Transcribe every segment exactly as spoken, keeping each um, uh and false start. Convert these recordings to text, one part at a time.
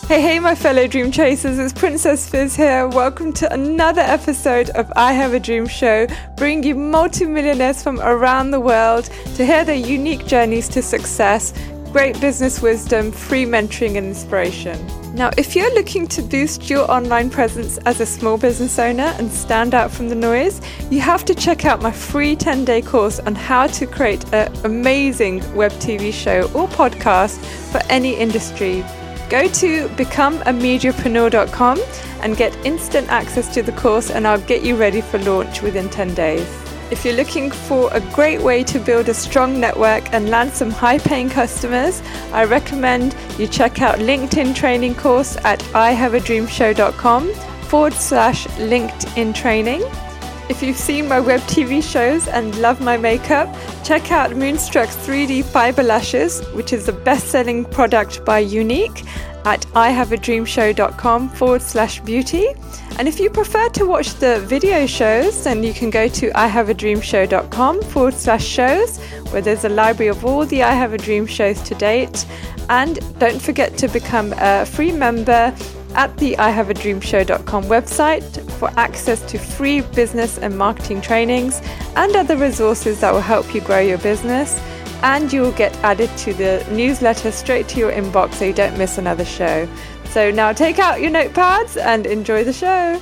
Hey, hey, my fellow dream chasers, it's Princess Fizz here. Welcome to another episode of I Have a Dream Show, bringing you multimillionaires from around the world to hear their unique journeys to success, great business wisdom, free mentoring and inspiration. Now, if you're looking to boost your online presence as a small business owner and stand out from the noise, you have to check out my free ten-day course on how to create an amazing web T V show or podcast for any industry. Go to become a mediapreneur dot com and get instant access to the course, and I'll get you ready for launch within ten days. If you're looking for a great way to build a strong network and land some high-paying customers, I recommend you check out LinkedIn training course at I have a dream show dot com forward slash LinkedIn training. If you've seen my web T V shows and love my makeup, check out Moonstruck's three D Fiber Lashes, which is the best-selling product by Younique, at I have a dream show dot com forward slash beauty. And if you prefer to watch the video shows, then you can go to I have a dream show dot com forward slash shows, where there's a library of all the I Have a Dream shows to date. And don't forget to become a free member at the I have a dream show dot com website for access to free business and marketing trainings and other resources that will help you grow your business. And you will get added to the newsletter straight to your inbox so you don't miss another show. So now take out your notepads and enjoy the show.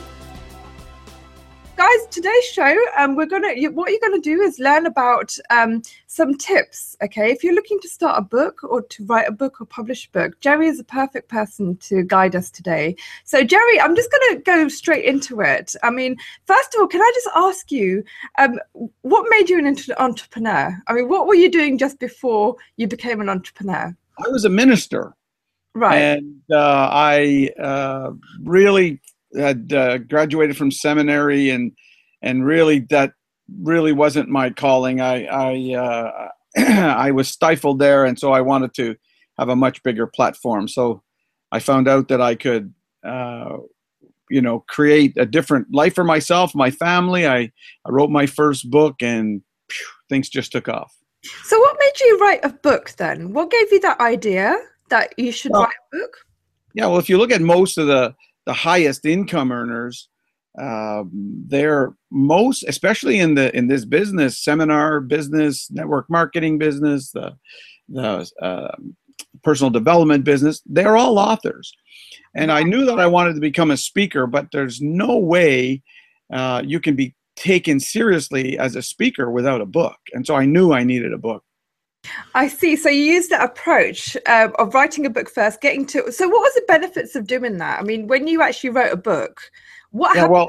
Guys, today's show, um, we're gonna. You, what you're gonna do is learn about um, some tips. Okay, if you're looking to start a book or to write a book or publish a book, Jerry is the perfect person to guide us today. So, Jerry, I'm just gonna go straight into it. I mean, first of all, can I just ask you, um, what made you an inter- entrepreneur? I mean, what were you doing just before you became an entrepreneur? I was a minister, right? And uh, I uh, really. had uh, graduated from seminary, and and really that really wasn't my calling. I I uh, I was stifled there, and so I wanted to have a much bigger platform. So I found out that I could, uh, you know, create a different life for myself, my family. I, I wrote my first book, and phew, things just took off. So what made you write a book then? What gave you that idea that you should well, write a book? Yeah, well, if you look at most of the the highest income earners, um, they're most, especially in the in this business, seminar business, network marketing business, the the uh, personal development business, they're all authors. And I knew that I wanted to become a speaker, but there's no way uh, you can be taken seriously as a speaker without a book. And so I knew I needed a book. I see. So you used that approach um, of writing a book first, getting to. So what was the benefits of doing that? I mean, when you actually wrote a book, what yeah, happened? Well,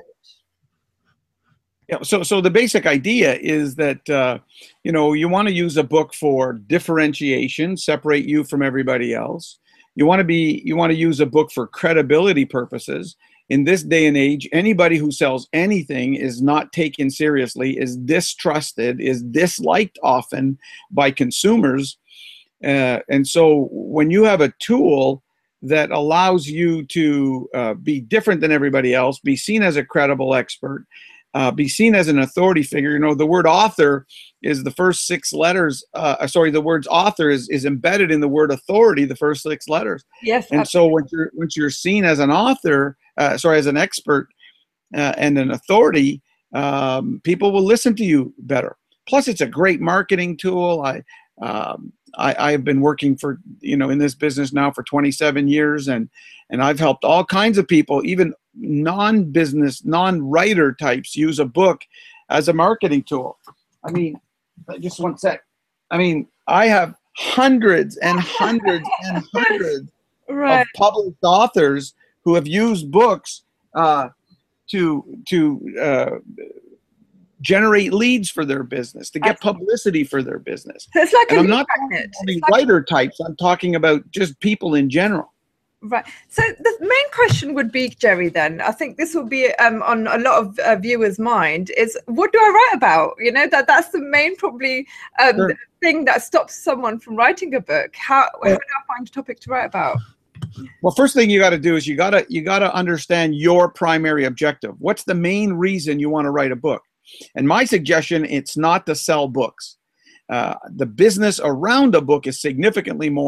yeah, so so the basic idea is that uh, you know, you want to use a book for differentiation, separate you from everybody else. You want to be you want to use a book for credibility purposes. In this day and age, anybody who sells anything is not taken seriously, is distrusted, is disliked often by consumers. Uh, and so when you have a tool that allows you to uh, be different than everybody else, be seen as a credible expert, uh, be seen as an authority figure, you know, the word author is the first six letters. Uh, sorry, the word author is, is embedded in the word authority, the first six letters. Yes. And absolutely. so when you're, once you're seen as an author, Uh, sorry, as an expert uh, and an authority, um, people will listen to you better. Plus, it's a great marketing tool. I, um, I I've been working for you know in this business now for twenty-seven years, and and I've helped all kinds of people, even non-business, non-writer types, use a book as a marketing tool. I mean, just one sec. I mean, I have hundreds and hundreds and hundreds right. of published authors who have used books uh, to to uh, generate leads for their business, to get publicity for their business. So it's like and a I'm not magnet. talking Like writer types. I'm talking about just people in general. Right. So the main question would be, Jerry, then, I think this will be um, on a lot of uh, viewers' mind, is what do I write about? You know, that that's the main probably um, Sure. thing that stops someone from writing a book. How, how do I find a topic to write about? Well, first thing you got to do is you got to you got to understand your primary objective. What's the main reason you want to write a book? And my suggestion, it's not to sell books. Uh, the business around a book is significantly more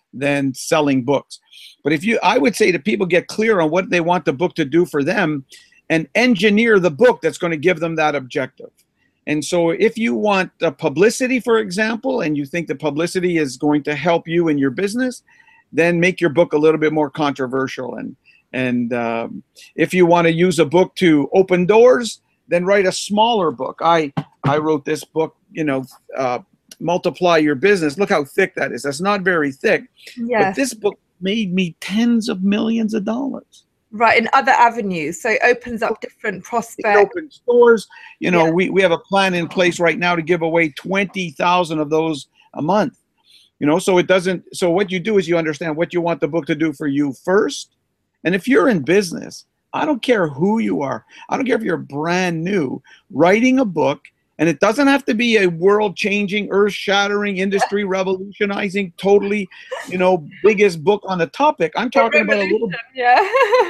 than selling books. But if you, I would say to people, get clear on what they want the book to do for them and engineer the book that's going to give them that objective. And so if you want uh, publicity, for example, and you think the publicity is going to help you in your business, then make your book a little bit more controversial. And, and um, if you want to use a book to open doors, then write a smaller book. I, I wrote this book, you know, uh, Multiply Your Business. Look how thick that is. That's not very thick. Yes. But this book made me tens of millions of dollars. Right, in other avenues. So it opens up different prospects. It opens doors. You know, Yeah. we, we have a plan in place right now to give away twenty thousand of those a month. You know, so it doesn't, so what you do is you understand what you want the book to do for you first. And if you're in business, I don't care who you are. I don't care if you're brand new, writing a book, and it doesn't have to be a world-changing, earth-shattering, industry revolutionizing, totally, you know, biggest book on the topic. I'm talking about a little. Yeah.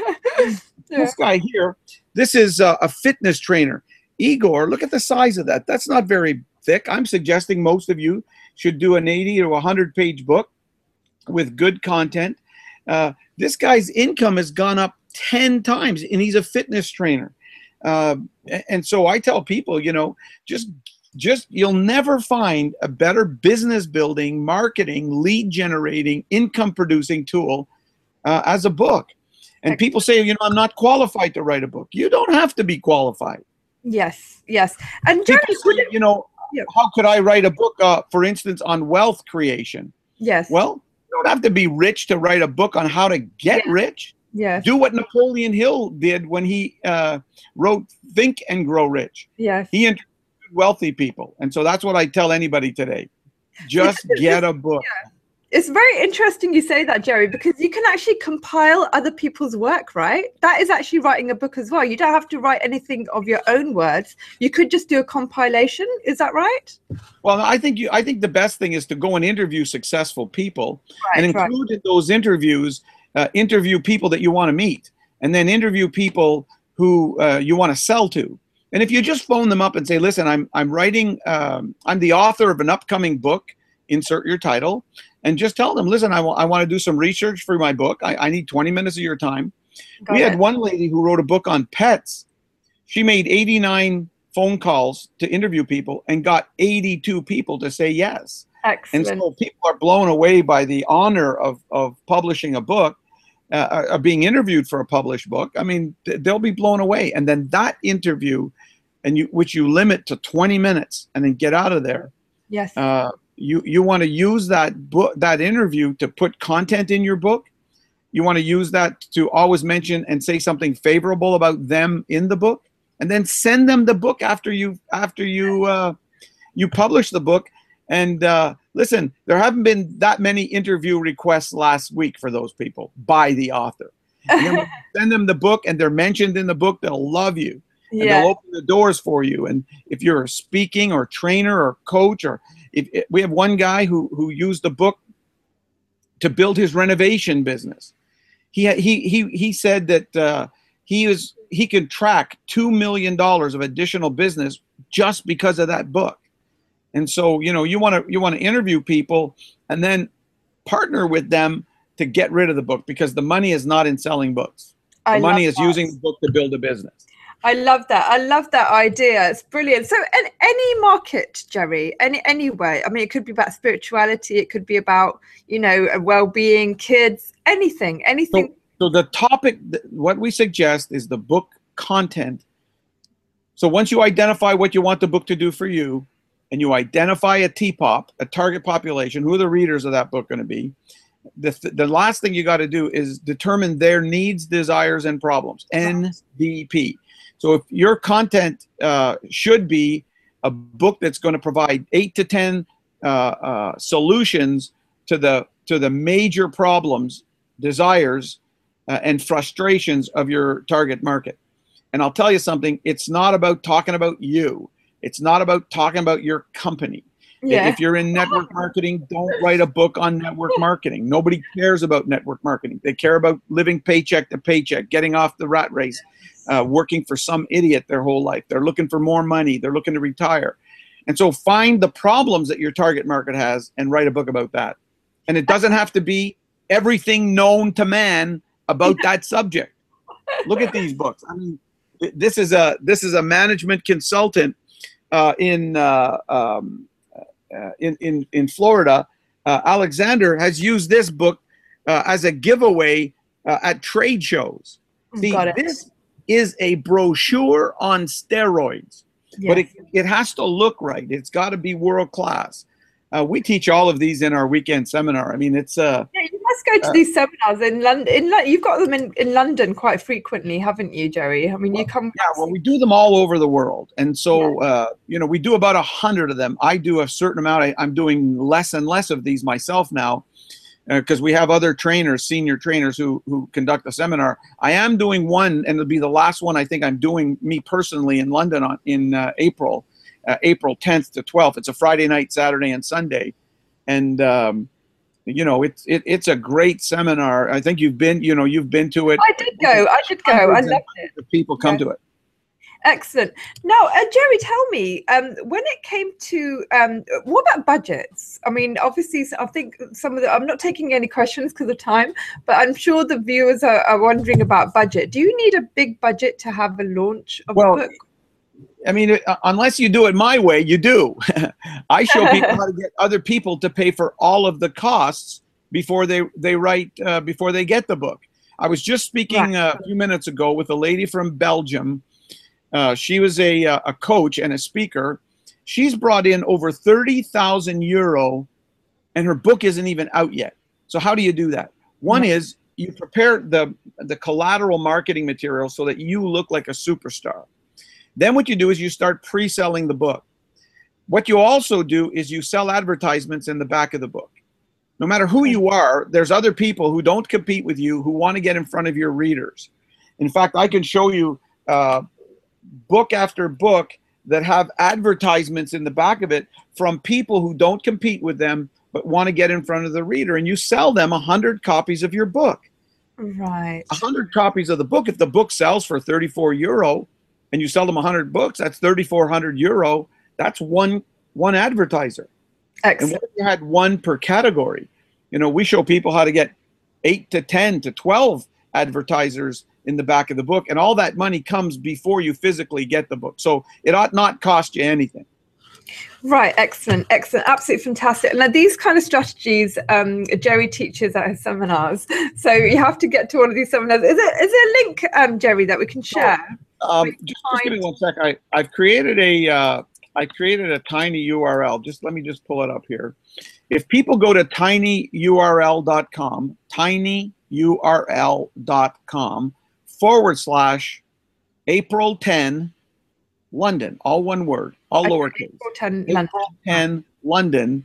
This guy here, this is a, a fitness trainer. Igor, look at the size of that. That's not very thick. I'm suggesting most of you should do an eighty to one hundred page book with good content. Uh, this guy's income has gone up ten times, and he's a fitness trainer. Uh, and so I tell people, you know, just, just, you'll never find a better business building, marketing, lead generating, income producing tool uh, as a book. And people say, you know, I'm not qualified to write a book. You don't have to be qualified. Yes, yes. And People Jerry, say, you know, yeah. how could I write a book, uh, for instance, on wealth creation? Yes. Well, you don't have to be rich to write a book on how to get Yeah. rich. Yes. Do what Napoleon Hill did when he uh, wrote Think and Grow Rich. Yes. He interviewed wealthy people. And so that's what I tell anybody today. Just get a book. Yeah. It's very interesting you say that, Jerry, because you can actually compile other people's work, right? That is actually writing a book as well. You don't have to write anything of your own words. You could just do a compilation. Is that right? Well, I think you. I think the best thing is to go and interview successful people, Right, and right. include in those interviews, uh, interview people that you want to meet, and then interview people who uh, you want to sell to. And if you just phone them up and say, "Listen, I'm I'm writing. Um, I'm the author of an upcoming book. Insert your title." And just tell them, listen, I, I want to do some research for my book. I, I need twenty minutes of your time. Got we it. had one lady who wrote a book on pets. She made eighty-nine phone calls to interview people and got eighty-two people to say yes. Excellent. And so people are blown away by the honor of, of publishing a book, uh, of being interviewed for a published book. I mean, th- they'll be blown away. And then that interview, and you, which you limit to twenty minutes and then get out of there. Yes. Uh, You you want to use that book, that interview, to put content in your book. You want to use that to always mention and say something favorable about them in the book, and then send them the book after you after you uh, you publish the book. And uh, listen, there haven't been that many interview requests last week for those people by the author. And then when you send them the book and they're mentioned in the book, they'll love you. And Yeah. they'll open the doors for you. And if you're a speaking or trainer or coach, or if, if we have one guy who who used the book to build his renovation business. He he he he said that uh, he is he could track two million dollars of additional business just because of that book. And so, you know, you want to you want to interview people and then partner with them to get rid of the book, because the money is not in selling books. The I money love is that. using the book to build a business. I love that. I love that idea. It's brilliant. So in any market, Jerry, any anyway, I mean, it could be about spirituality. It could be about, you know, well-being, kids, anything, anything. So, so the topic, what we suggest is the book content. So once you identify what you want the book to do for you, and you identify a T POP, a target population, who are the readers of that book going to be, the, th- the last thing you got to do is determine their needs, desires, and problems, N D P. So if your content uh, should be a book that's going to provide eight to ten uh, uh, solutions to the to the major problems, desires, uh, and frustrations of your target market. And I'll tell you something, it's not about talking about you. It's not about talking about your company. Yeah. If you're in network marketing, don't write a book on network marketing. Nobody cares about network marketing. They care about living paycheck to paycheck, getting off the rat race, uh, working for some idiot their whole life. They're looking for more money. They're looking to retire. And so find the problems that your target market has and write a book about that. And it doesn't have to be everything known to man about that subject. Look at these books. I mean, this is a this is a management consultant uh, in, uh, um, uh, in in in Florida. Uh, Alexander has used this book uh, as a giveaway uh, at trade shows. See, this is a brochure on steroids, yes. But it, it has to look right. It's got to be world class. Uh, we teach all of these in our weekend seminar. I mean, it's uh. Yeah, you must go to uh, these seminars in London. In Lo you've got them in, in London quite frequently, haven't you, Jerry? I mean, well, you come. Yeah, well, we do them all over the world, and so yeah. uh, you know, we do about a hundred of them. I do a certain amount. I, I'm doing less and less of these myself now, because uh, we have other trainers, senior trainers who who conduct the seminar. I am doing one, and it'll be the last one I think I'm doing me personally in London on in uh, April. Uh, April tenth to twelfth. It's a Friday night, Saturday, and Sunday, and um, you know it's it, it's a great seminar. I think you've been you know you've been to it. I did go. I did go. I loved it. People come yeah. to it. Excellent. Now, uh, Jerry, tell me, um, when it came to um, what about budgets? I mean, obviously, I think some of the I'm not taking any questions because of time, but I'm sure the viewers are, are wondering about budget. Do you need a big budget to have a launch of well, a book? I mean, unless you do it my way, you do. I show people how to get other people to pay for all of the costs before they they write uh, before they get the book. I was just speaking right. a few minutes ago with a lady from Belgium. Uh, she was a a coach and a speaker. She's brought in over thirty thousand euro, and her book isn't even out yet. So how do you do that? One right. is you prepare the the collateral marketing material so that you look like a superstar. Then what you do is you start pre-selling the book. What you also do is you sell advertisements in the back of the book. No matter who you are, there's other people who don't compete with you who want to get in front of your readers. In fact, I can show you uh, book after book that have advertisements in the back of it from people who don't compete with them but want to get in front of the reader, and you sell them one hundred copies of your book. Right. one hundred copies of the book. If the book sells for thirty-four euro, and you sell them one hundred books, that's thirty-four hundred euro. That's one one advertiser. Excellent. And what if you had one per category? You know, we show people how to get eight to ten to twelve advertisers in the back of the book, and all that money comes before you physically get the book. So it ought not cost you anything. Right, excellent, excellent, absolutely fantastic. Now, these kind of strategies, um, Jerry teaches at his seminars. So you have to get to one of these seminars. Is there, is there a link, um, Jerry, that we can share? Um, just, just give me one sec. I, I've created a, uh, I created a tiny U R L. Just let me just pull it up here. If people go to tiny U R L dot com, tiny U R L dot com forward slash April tenth, London, all one word, all okay, lowercase. April tenth, April tenth, London.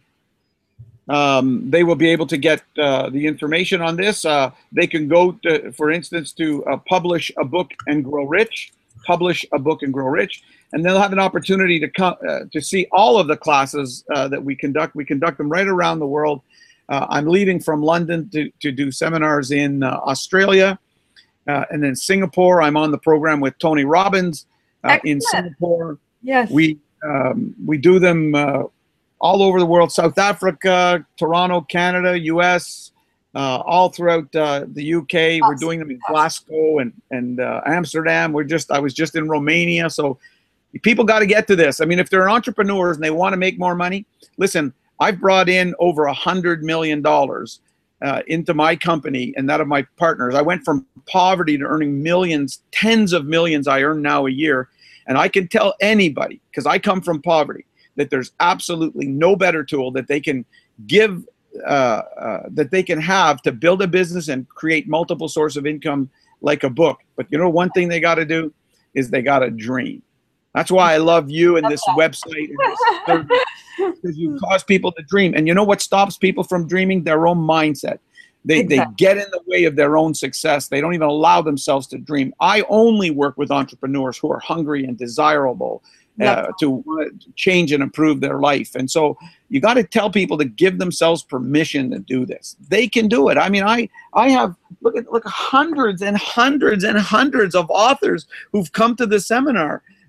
Um, they will be able to get uh, the information on this. Uh, they can go, to, for instance, to uh, publish a book and grow rich. Publish a book and grow rich, and they'll have an opportunity to come uh, to see all of the classes uh, that we conduct. We conduct them right around the world. Uh, I'm leaving from London to to do seminars in uh, Australia, uh, and then Singapore. I'm on the program with Tony Robbins uh, in Singapore. Yes, we um, we do them uh, all over the world: South Africa, Toronto, Canada, U S Uh, all throughout uh, the U K. We're doing them in Glasgow and and uh, Amsterdam. We're just I was just in Romania. So people got to get to this. I mean, if they're entrepreneurs and they want to make more money, listen. I've brought in over a hundred million dollars uh, into my company and that of my partners. I went from poverty to earning millions, tens of millions. I earn now a year, and I can tell anybody, because I come from poverty, that there's absolutely no better tool that they can give. Uh, uh, that they can have to build a business and create multiple sources of income like a book. But you know, one thing they got to do is they got to dream. That's why I love you and this website, because you cause people to dream. And you know what stops people from dreaming? Their own mindset. They, exactly. they get in the way of their own success. They don't even allow themselves to dream. I only work with entrepreneurs who are hungry and desirable uh, to change and improve their life. And so you got to tell people to give themselves permission to do this. They can do it. I mean, I I have look at look hundreds and hundreds and hundreds of authors who've come to the seminar.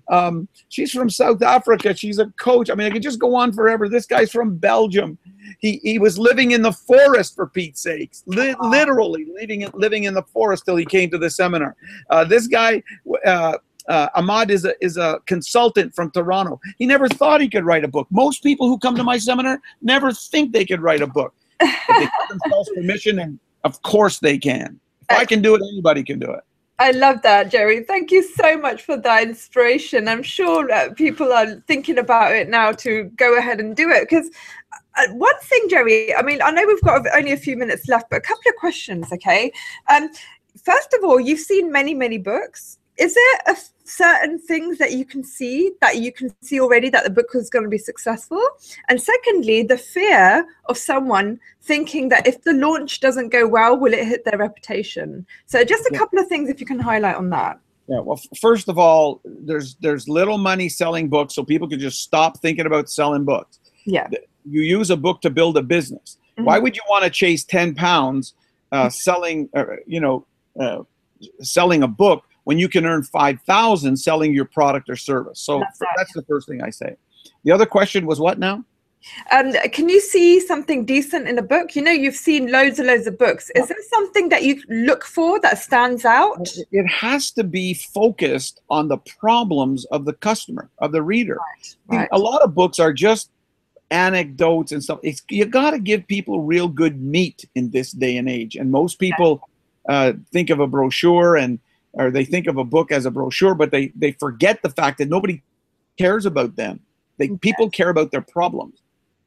Um, she's from South Africa. She's a coach. I mean, I could just go on forever. This guy's from Belgium. He he was living in the forest, for Pete's sakes, Li literally living in, living in the forest till he came to the seminar. Uh, this guy, uh, uh, Ahmad, is a is a consultant from Toronto. He never thought he could write a book. Most people who come to my seminar never think they could write a book. But they give themselves permission, and of course they can. If I can do it, anybody can do it. I love that, Jerry. Thank you so much for that inspiration. I'm sure uh, people are thinking about it now to go ahead and do it. Because uh, one thing, Jerry, I mean, I know we've got only a few minutes left, but a couple of questions, okay? Um, first of all, you've seen many, many books. Is there a certain things that you can see that you can see already that the book is going to be successful? And secondly, the fear of someone thinking that if the launch doesn't go well, will it hit their reputation? So just a yeah. couple of things if you can highlight on that. Yeah, well, first of all, there's there's little money selling books, so people can just stop thinking about selling books. Yeah. You use a book to build a business. Mm-hmm. Why would you want to chase ten pounds uh, selling, uh, you know, uh, selling a book when you can earn five thousand selling your product or service? So that's, right. that's the first thing I say. The other question was what now? Um, can you see something decent in a book? You know, you've seen loads and loads of books. Is there something that you look for that stands out? It has to be focused on the problems of the customer, of the reader. Right. Right. A lot of books are just anecdotes and stuff. It's, you got to give people real good meat in this day and age. And most people uh, think of a brochure and or they think of a book as a brochure, but they, they forget the fact that nobody cares about them. They, okay. People care about their problems.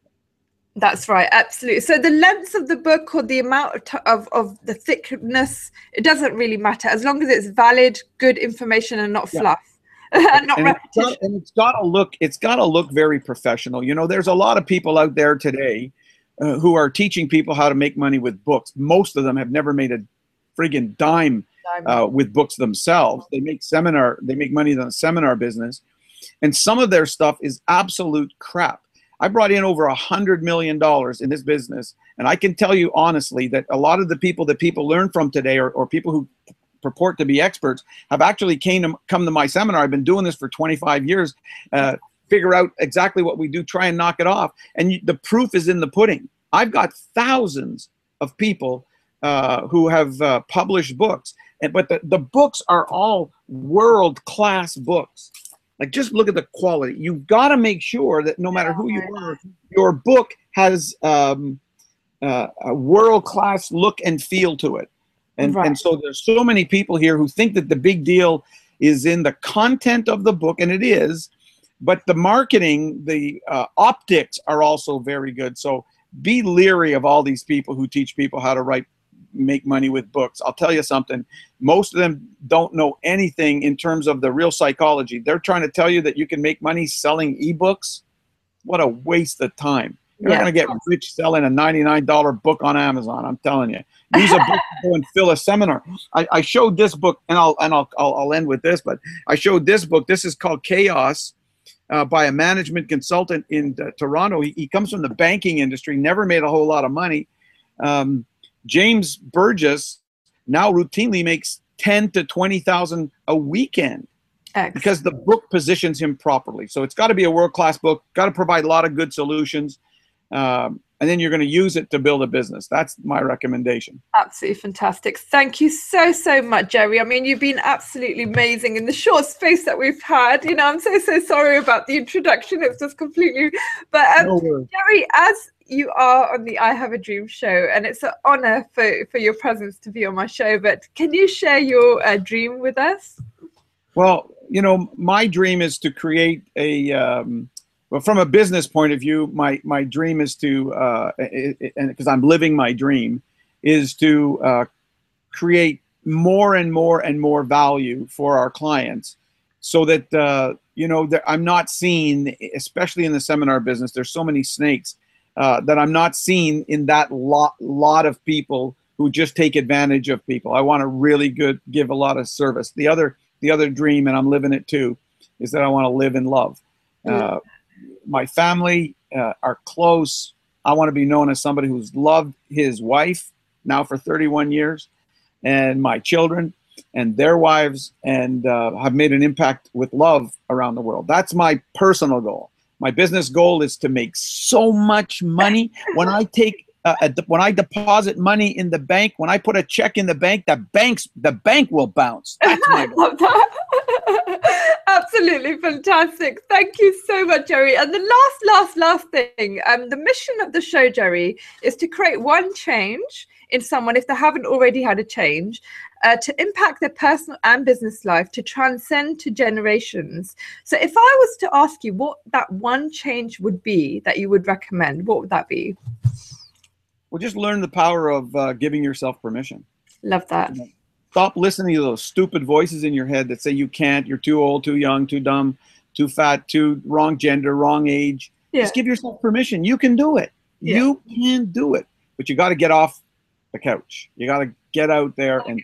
That's right, absolutely. So the length of the book or the amount of, t of, of the thickness, it doesn't really matter as long as it's valid, good information and not fluff. Yeah. and not and, it's got, and it's got to look, it's got to look very professional. You know, there's a lot of people out there today uh, who are teaching people how to make money with books. Most of them have never made a friggin' dime uh, with books themselves. They make seminar, they make money in the seminar business. And some of their stuff is absolute crap. I brought in over a hundred million dollars in this business, and I can tell you honestly that a lot of the people that people learn from today, or, or people who purport to be experts, have actually came to come to my seminar. I've been doing this for twenty-five years. Uh, figure out exactly what we do, try and knock it off, and you, the proof is in the pudding. I've got thousands of people uh, who have uh, published books, and but the, the books are all world-class books. Like, just look at the quality. You've got to make sure that no matter who you are, your book has um, uh, a world-class look and feel to it. And, right. and so there's so many people here who think that the big deal is in the content of the book, and it is, but the marketing, the uh, optics are also very good. So be leery of all these people who teach people how to write, make money with books. I'll tell you something. Most of them don't know anything in terms of the real psychology. They're trying to tell you that you can make money selling ebooks. What a waste of time. You're yeah. not going to get rich selling a ninety-nine dollar book on Amazon. I'm telling you. Use a book to go and fill a seminar. I, I showed this book, and I'll and I'll, I'll I'll end with this. But I showed this book. This is called Chaos, uh, by a management consultant in uh, Toronto. He, he comes from the banking industry. Never made a whole lot of money. Um, James Burgess now routinely makes ten to twenty thousand a weekend. Excellent. Because the book positions him properly. So it's got to be a world-class book. Got to provide a lot of good solutions, um, and then you're going to use it to build a business. That's my recommendation. Absolutely fantastic. Thank you so so much, Jerry. I mean, you've been absolutely amazing in the short space that we've had. You know, I'm so so sorry about the introduction. It's just completely. But um, no Jerry, as you are on the I Have a Dream show, and it's an honor for, for your presence to be on my show, but can you share your uh, dream with us? Well, you know, my dream is to create a, um, well, from a business point of view, my, my dream is to, uh, and because I'm living my dream, is to uh, create more and more and more value for our clients so that, uh, you know, that I'm not seen, especially in the seminar business, there's so many snakes. Uh, that I'm not seen in that lot lot of people who just take advantage of people. I want to really good give a lot of service. The other the other dream, and I'm living it too, is that I want to live in love. Uh, my family uh, are close. I want to be known as somebody who's loved his wife now for thirty-one years, and my children. and their wives and uh, have made an impact with love around the world. That's my personal goal. My business goal is to make so much money. When I take, uh, a, when I deposit money in the bank, when I put a check in the bank, the banks, the bank will bounce. That's my goal. I love that. Absolutely fantastic. Thank you so much, Jerry. And the last, last, last thing, um, the mission of the show, Jerry, is to create one change in someone, if they haven't already had a change, uh, to impact their personal and business life, to transcend to generations. So if I was to ask you what that one change would be that you would recommend, what would that be? Well, just learn the power of uh, giving yourself permission. Love that. Stop listening to those stupid voices in your head that say you can't, you're too old, too young, too dumb, too fat, too wrong gender, wrong age. Yeah. Just give yourself permission. You can do it. Yeah. You can do it. But you got to get off the couch. You got to get out there and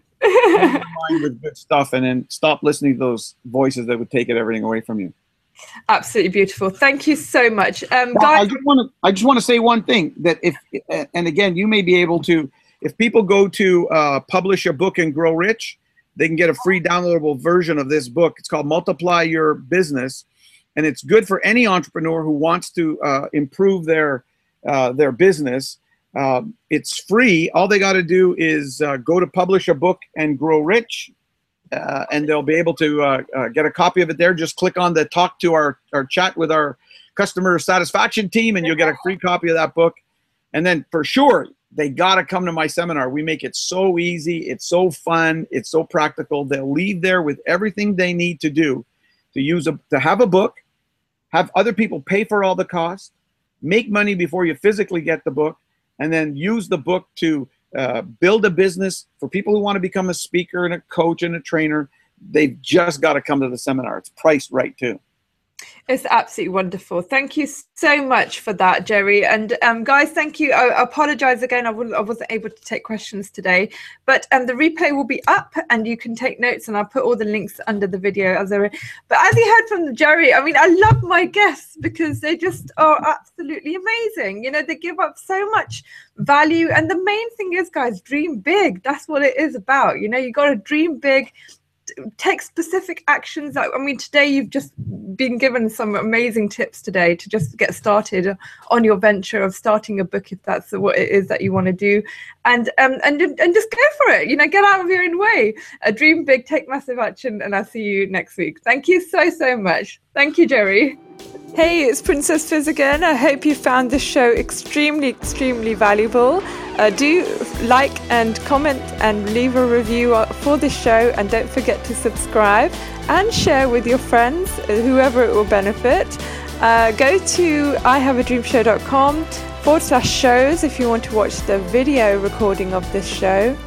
mind with good stuff, and then stop listening to those voices that would take everything away from you. Absolutely beautiful. Thank you so much. Um, well, guys, I just want to I just want to say one thing, that if, and again, you may be able to, if people go to uh, Publish a Book and Grow Rich, they can get a free downloadable version of this book. It's called Multiply Your Business, and it's good for any entrepreneur who wants to uh, improve their uh, their business. Uh, it's free. All they got to do is uh, go to Publish a Book and Grow Rich, uh, and they'll be able to uh, uh, get a copy of it there. Just click on the talk to our, our chat with our customer satisfaction team, and you'll get a free copy of that book. And then for sure, they got to come to my seminar. We make it so easy. It's so fun. It's so practical. They'll leave there with everything they need to do to use a, to have a book, have other people pay for all the costs, make money before you physically get the book, and then use the book to uh, build a business. For people who want to become a speaker and a coach and a trainer, they've just got to come to the seminar. It's priced right too. It's absolutely wonderful. Thank you so much for that, Jerry. And um, guys, thank you. I, I apologize again. I, wouldn't, I wasn't able to take questions today, but um, the replay will be up and you can take notes, and I'll put all the links under the video. As I, but as you heard from Jerry, I mean, I love my guests because they just are absolutely amazing. You know, they give up so much value. And the main thing is, guys, dream big. That's what it is about. You know, you got to dream big. Take specific actions. I mean, today you've just been given some amazing tips today to just get started on your venture of starting a book, if that's what it is that you want to do, and um and and just go for it. You know, get out of your own way. Uh, dream big, take massive action, and I'll see you next week. Thank you so so much. Thank you, Jerry. Hey, it's Princess Fizz again. I hope you found this show extremely, extremely valuable. Uh, do like and comment and leave a review for the show, and don't forget to subscribe and share with your friends, whoever it will benefit. Uh, go to I have a dream show dot com forward slash shows if you want to watch the video recording of this show,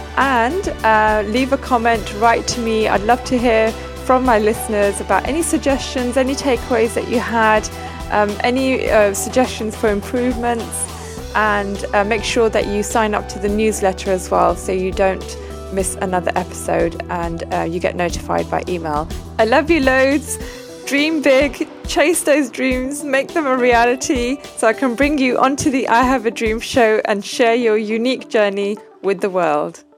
and uh, leave a comment, write to me. I'd love to hear from my listeners about any suggestions, any takeaways that you had, um, any uh, suggestions for improvements, and uh, make sure that you sign up to the newsletter as well so you don't miss another episode, and uh, you get notified by email. I love you loads. Dream big, chase those dreams, make them a reality, so I can bring you onto the I Have a Dream show and share your unique journey with the world.